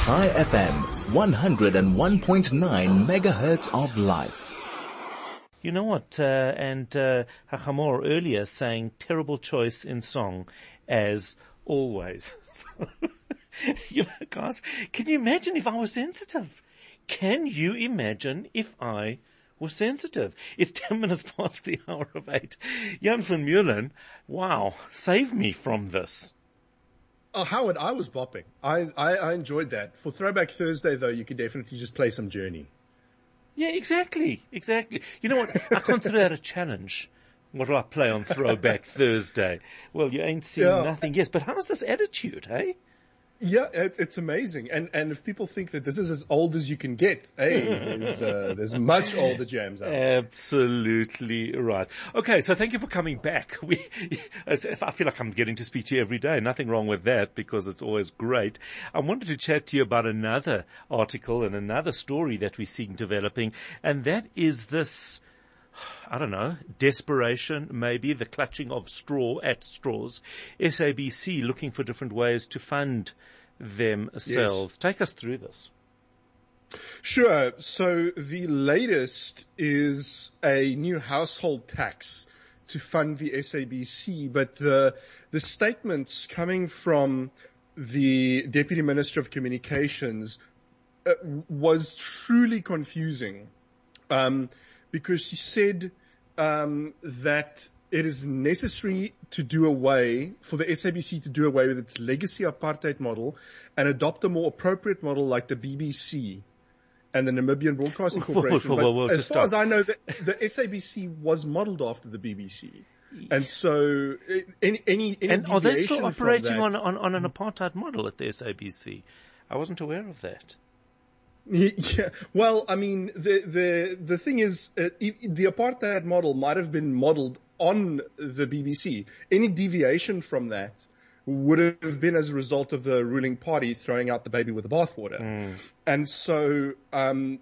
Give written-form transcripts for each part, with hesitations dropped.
Chai FM, 101.9 megahertz of life. You know what, and Hachamor earlier saying terrible choice in song as always. You know, guys, can you imagine if I was sensitive? Can you imagine if I was sensitive? It's 10 minutes past the hour of 8. Jan van Meulen, wow, save me from this. Oh, Howard, I was bopping. I enjoyed that. For Throwback Thursday, though, you could definitely just play some Journey. Yeah, exactly. You know what? I consider that a challenge. What do I play on Throwback Thursday? Well, you ain't seen nothing. Yes, but how's this attitude, hey? Yeah, it's amazing. And if people think that this is as old as you can get, hey, there's much older jams out there. Absolutely right. Okay, so thank you for coming back. I feel like I'm getting to speak to you every day. Nothing wrong with that because it's always great. I wanted to chat to you about another article and another story that we're seeing developing, and that is this, I don't know, desperation, maybe the clutching of straws. SABC looking for different ways to fund themselves. Yes. Take us through this. Sure. So the latest is a new household tax to fund the SABC, but the statements coming from the Deputy Minister of Communications was truly confusing. Because she said that it is necessary for the SABC to do away with its legacy apartheid model and adopt a more appropriate model like the BBC and the Namibian Broadcasting Corporation. But as far as I know, the SABC was modeled after the BBC. And so any and are they still operating on an apartheid model at the SABC? I wasn't aware of that. Yeah, well, I mean, the thing is, the apartheid model might have been modeled on the BBC. Any deviation from that would have been as a result of the ruling party throwing out the baby with the bathwater. And so, and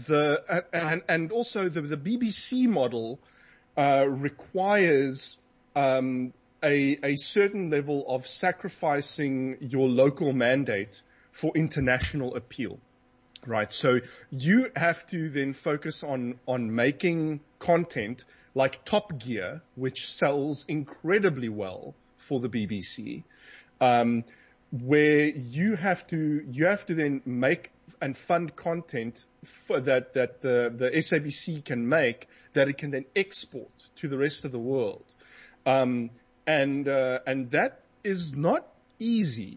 also the BBC model, requires, a certain level of sacrificing your local mandate for international appeal. Right. So you have to then focus on making content like Top Gear, which sells incredibly well for the BBC, where you have to then make and fund content that the SABC can make that it can then export to the rest of the world. And that is not easy.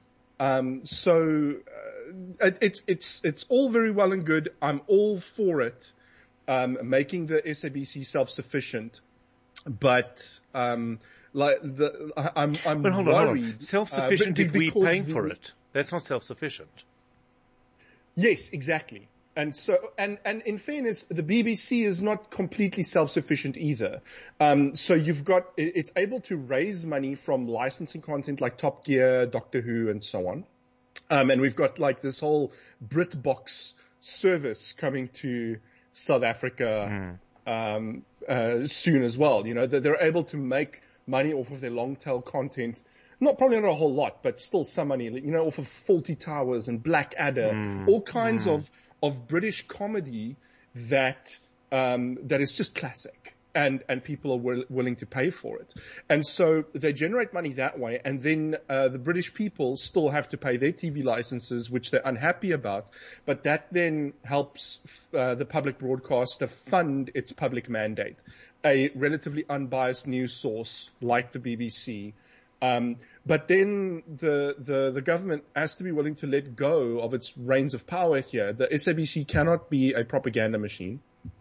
It's all very well and good. I'm all for it, making the SABC self-sufficient, but, I'm but hold worried. On. Self-sufficient if we're paying for it. That's not self-sufficient. Yes, exactly. And so, and in fairness, the BBC is not completely self-sufficient either. So it's able to raise money from licensing content like Top Gear, Doctor Who, and so on. And we've got like this whole BritBox service coming to South Africa, soon as well. You know, they're able to make money off of their long tail content. Probably not a whole lot, but still some money, you know, off of Fawlty Towers and Blackadder, all kinds of British comedy that is just classic. And people are willing to pay for it. And so they generate money that way. And then, the British people still have to pay their TV licenses, which they're unhappy about. But that then helps, the public broadcaster fund its public mandate. A relatively unbiased news source like the BBC. But then the government has to be willing to let go of its reins of power here. The SABC cannot be a propaganda machine.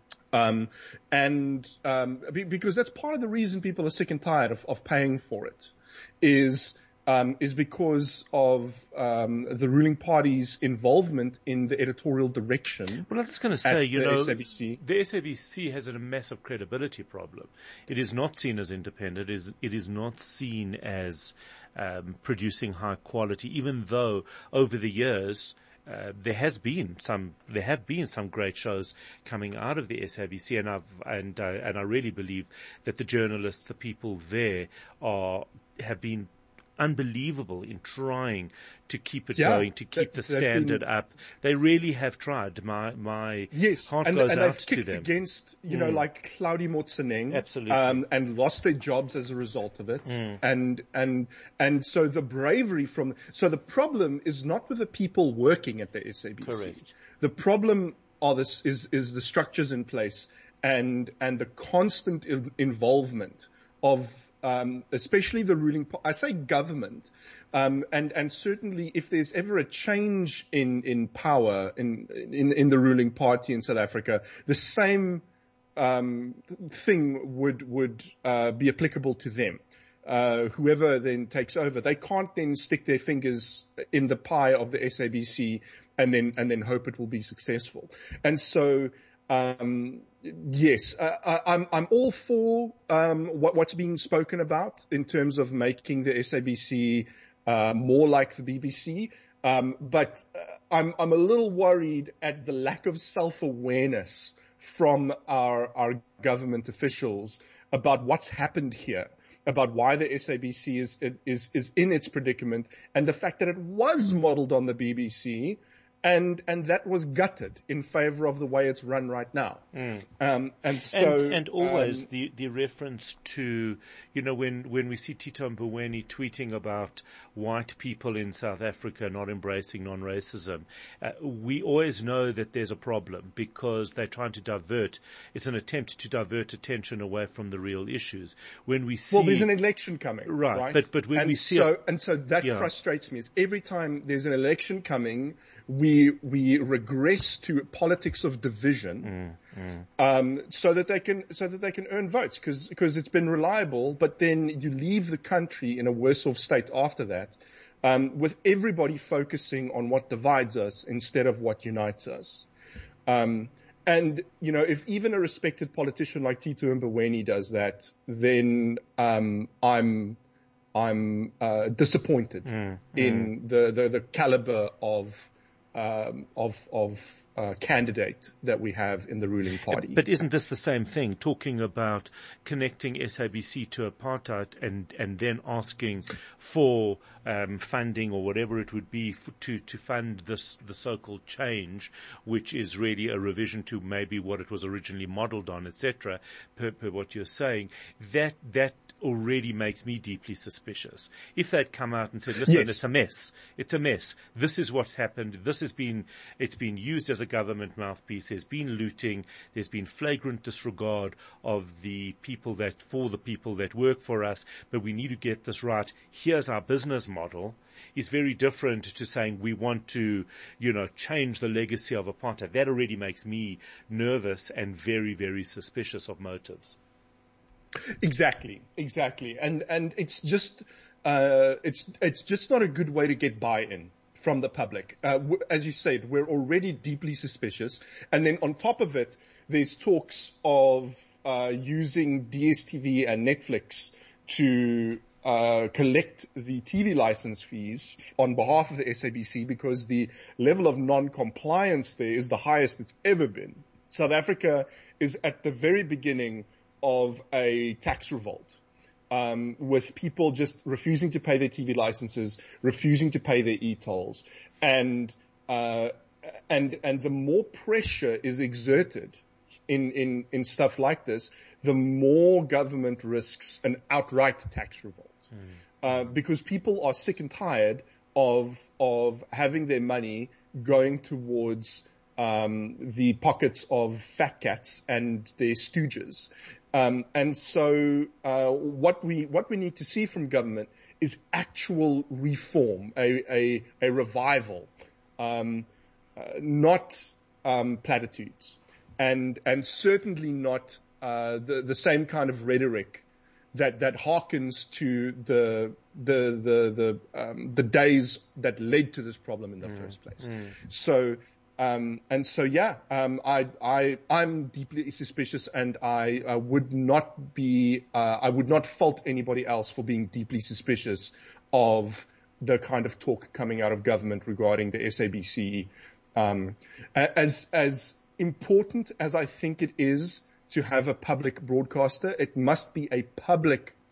Because that's part of the reason people are sick and tired of paying for it is because of, the ruling party's involvement in the editorial direction. Well, I was just going to say, SABC. The SABC has a massive credibility problem. It is not seen as independent. It is not seen as, producing high quality, even though over the years, there have been some great shows coming out of the SABC, and I really believe that the journalists, the people there have been unbelievable in trying to keep it Yeah, going, to keep the standard up. They really have tried. My Yes, heart and goes out they've to kicked them. against, like Claudie Motsoeneng, Absolutely. and lost their jobs as a result of it. And so the bravery so the problem is not with the people working at the SABC. Correct. The problem is the structures in place and the constant involvement of, especially the ruling, I say government, and certainly if there's ever a change in power in the ruling party in South Africa, the same thing would be applicable to them. Whoever then takes over, they can't then stick their fingers in the pie of the SABC and then hope it will be successful. And so, yes, I'm all for what's being spoken about in terms of making the SABC more like the BBC. But I'm a little worried at the lack of self-awareness from our government officials about what's happened here, about why the SABC is in its predicament, and the fact that it was modeled on the BBC, and that was gutted in favor of the way it's run right now. And so, and always the reference to, when we see Tito Mboweni tweeting about white people in South Africa not embracing non-racism, we always know that there's a problem because they're trying to it's an attempt to divert attention away from the real issues. When we see, there's an election coming, right? But when we see, so that frustrates me. Is every time there's an election coming, we regress to politics of division, so that they can earn votes because it's been reliable. But then you leave the country in a worse off state after that, with everybody focusing on what divides us instead of what unites us. And if even a respected politician like Tito Mboweni does that, then I'm disappointed in the caliber of candidate that we have in the ruling party. But isn't this the same thing? Talking about connecting SABC to apartheid and then asking for funding or whatever it would be to fund the so-called change, which is really a revision to maybe what it was originally modeled on, etc. Per what you're saying, that already makes me deeply suspicious. If they'd come out and said, listen, yes, it's a mess. It's a mess. This is what's happened. It's been used as a government mouthpiece. There's been looting. There's been flagrant disregard of the people that work for us, but we need to get this right. Here's our business model. Is very different to saying we want to, change the legacy of apartheid. That already makes me nervous and very, very suspicious of motives. Exactly. And it's just not a good way to get buy-in from the public. As you said, we're already deeply suspicious. And then on top of it, there's talks of using DSTV and Netflix to collect the TV license fees on behalf of the SABC because the level of non-compliance there is the highest it's ever been. South Africa is at the very beginning of a tax revolt, with people just refusing to pay their TV licenses, refusing to pay their e-tolls, and the more pressure is exerted in stuff like this, the more government risks an outright tax revolt, because people are sick and tired of having their money going towards the pockets of fat cats and their stooges. And so what we need to see from government is actual reform, a revival, not platitudes, and certainly not the same kind of rhetoric that harkens to the days that led to this problem in the first place. So. I'm deeply suspicious, and I would not fault anybody else for being deeply suspicious of the kind of talk coming out of government regarding the SABC. As important as I think it is to have a public broadcaster, it must be a public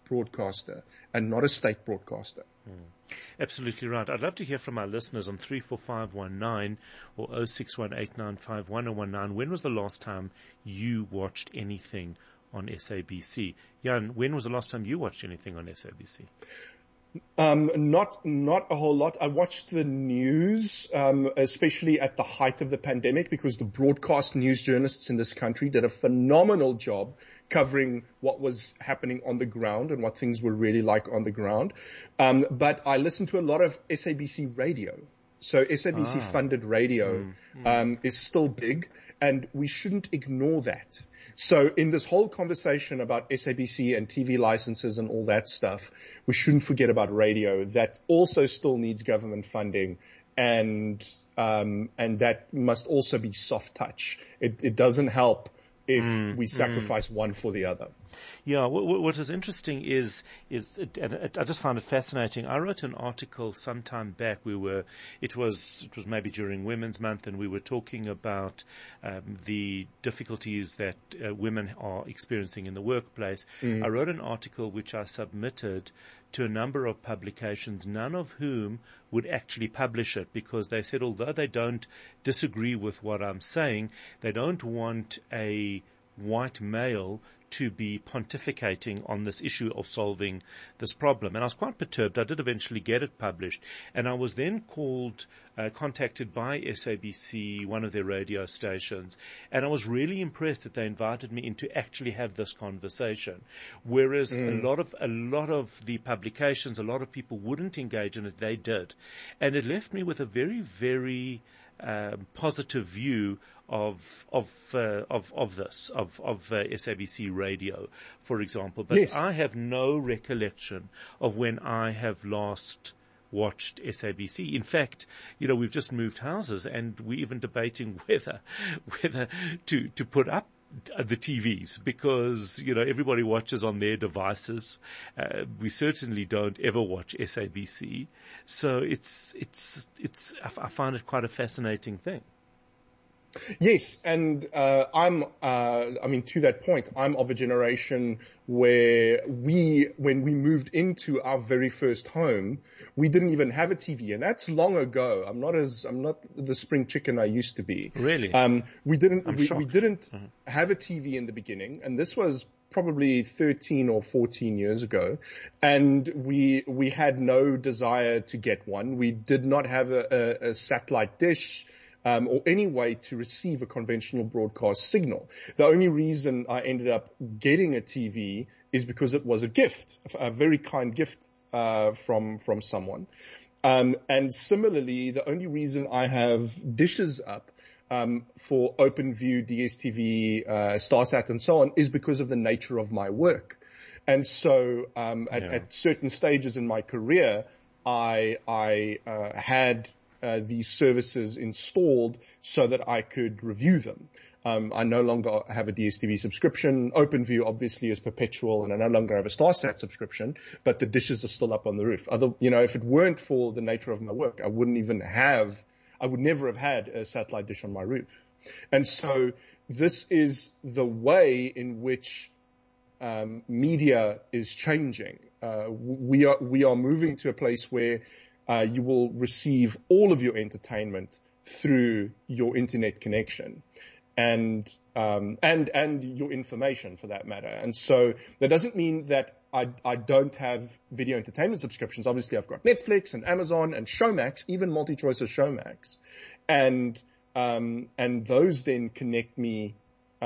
broadcaster and not a state broadcaster. Absolutely right. I'd love to hear from our listeners on 34519 or 0618951019. When was the last time you watched anything on SABC? Jan, when was the last time you watched anything on SABC? Not a whole lot. I watched the news, especially at the height of the pandemic, because the broadcast news journalists in this country did a phenomenal job covering what was happening on the ground and what things were really like on the ground. But I listened to a lot of SABC radio. So SABC funded radio, is still big, and we shouldn't ignore that. So in this whole conversation about SABC and TV licenses and all that stuff, we shouldn't forget about radio. That also still needs government funding, and that must also be soft touch. It doesn't help if we sacrifice one for the other. Yeah, what is interesting is I just found it fascinating. I wrote an article some time back. It was maybe during Women's Month, and we were talking about the difficulties that women are experiencing in the workplace. I wrote an article which I submitted to a number of publications, none of whom would actually publish it, because they said although they don't disagree with what I'm saying, they don't want a white male to be pontificating on this issue of solving this problem. And I was quite perturbed. I did eventually get it published. And I was then contacted by SABC, one of their radio stations. And I was really impressed that they invited me in to actually have this conversation. Whereas a lot of the publications, a lot of people wouldn't engage in it, they did. And it left me with a very, very positive view of SABC radio, for example. But Yes. I have no recollection of when I have last watched SABC. In fact, we've just moved houses, and we're even debating whether to put up the TVs, because everybody watches on their devices. We certainly don't ever watch SABC, so I find it quite a fascinating thing. Yes, and to that point, I'm of a generation where when we moved into our very first home, we didn't even have a TV, and that's long ago. I'm not the spring chicken I used to be. Really? We didn't Mm-hmm. have a TV in the beginning, and this was probably 13 or 14 years ago, and we had no desire to get one. We did not have a satellite dish, or any way to receive a conventional broadcast signal. The only reason I ended up getting a TV is because it was a gift, a very kind gift from someone. And similarly, the only reason I have dishes up for OpenView, DSTV, StarSat, and so on is because of the nature of my work. And so at certain stages in my career, I had these services installed so that I could review them. I no longer have a DSTV subscription. OpenView obviously is perpetual, and I no longer have a StarSat subscription, but the dishes are still up on the roof. If it weren't for the nature of my work, I would never have had a satellite dish on my roof. And so this is the way in which media is changing. We are moving to a place where you will receive all of your entertainment through your internet connection, and your information for that matter. And so that doesn't mean that I don't have video entertainment subscriptions. Obviously, I've got Netflix and Amazon and Showmax, even MultiChoice's Showmax, and those then connect me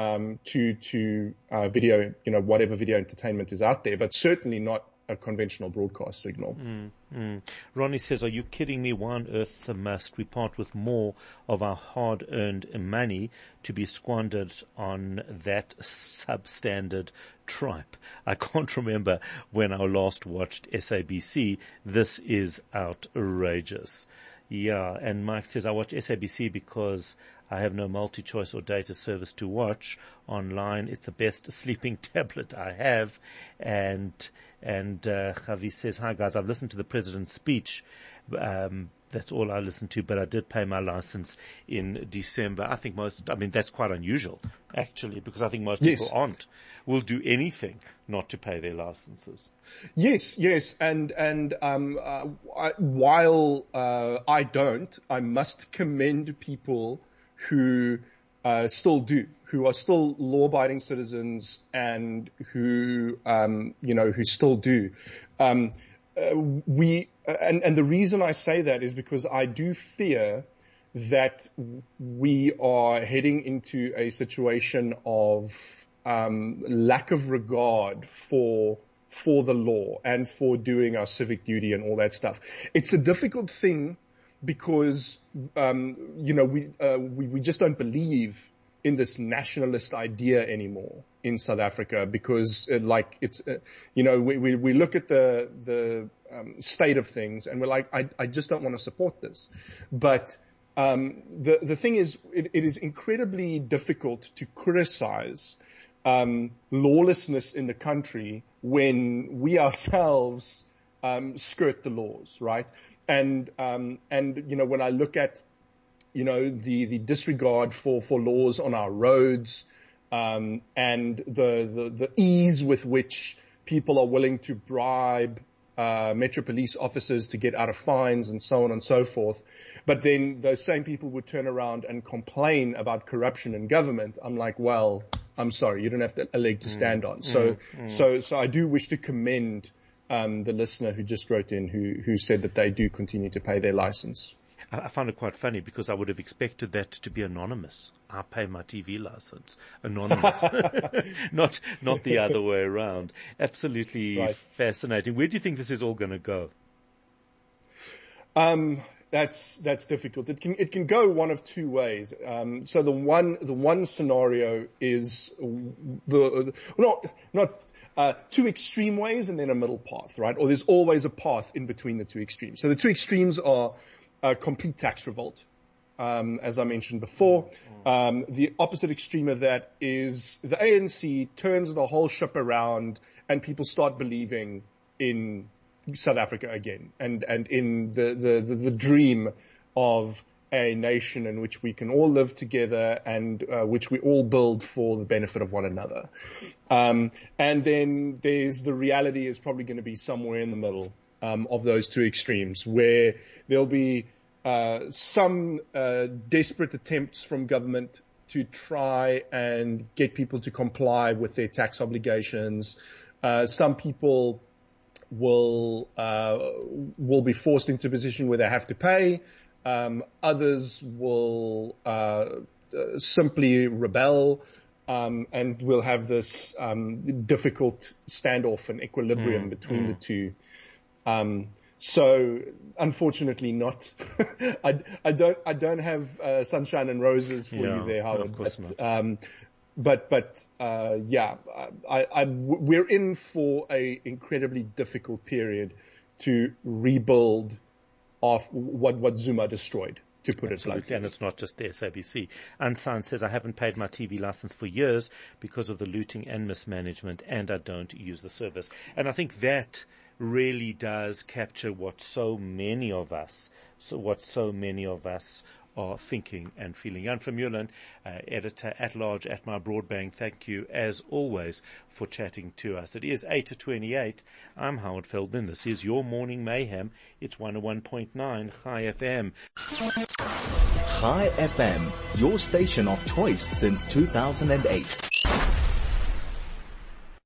to video, whatever video entertainment is out there, but certainly not a conventional broadcast signal. Ronnie says, are you kidding me? Why on earth must we part with more of our hard-earned money to be squandered on that substandard tripe? I can't remember when I last watched SABC. This is outrageous. Yeah, and Mike says, I watch SABC because I have no multi-choice or data service to watch online. It's the best sleeping tablet I have. And Javi says, hi guys, I've listened to the president's speech, That's all I listen to, but I did pay my license in December. I think that's quite unusual, actually, because I think most people will do anything not to pay their licenses. Yes. While I don't, I must commend people who still do, who are still law-abiding citizens and who, who still do. And the reason I say that is because I do fear that we are heading into a situation of lack of regard for the law and for doing our civic duty and all that stuff. It's a difficult thing because we just don't believe in this nationalist idea anymore in South Africa, because we look at the state of things and we're like, I just don't want to support this. But the thing is, it is incredibly difficult to criticize lawlessness in the country when we ourselves skirt the laws, right? And when I look at the disregard for laws on our roads, and the ease with which people are willing to bribe Metro Police officers to get out of fines and so on and so forth. But then those same people would turn around and complain about corruption in government. I'm like, well, I'm sorry, you don't have a leg to stand on. So I do wish to commend the listener who just wrote in, who said that they do continue to pay their license. I find it quite funny because I would have expected that to be anonymous. I pay my TV license. Anonymous. not the other way around. Absolutely right. Fascinating. Where do you think this is all going to go? That's difficult. It can go one of two ways. So the one scenario is not two extreme ways and then a middle path, right? Or there's always a path in between the two extremes. So the two extremes are complete tax revolt, as I mentioned before. The opposite extreme of that is the ANC turns the whole ship around and people start believing in South Africa again and in the dream of a nation in which we can all live together and which we all build for the benefit of one another. And then there's the reality is probably going to be somewhere in the middle of those two extremes, where there'll be some desperate attempts from government to try and get people to comply with their tax obligations. Some people will be forced into a position where they have to pay. Others will simply rebel, and we'll have this difficult standoff and equilibrium between the two. So unfortunately not. I don't have sunshine and roses for you there, Howard. Of course not. We're in for a incredibly difficult period to rebuild off what Zuma destroyed, to put it bluntly. And it's not just the SABC. Unsigned says, I haven't paid my TV license for years because of the looting and mismanagement, and I don't use the service. And I think that really does capture what so many of us are thinking and young. Jan van Meulen, editor at large at My Broadband, thank you as always for chatting to us. It is 8:28. I'm Howard Feldman. This is your Morning Mayhem. It's 101.9 Chai FM. Chai FM, your station of choice since 2008.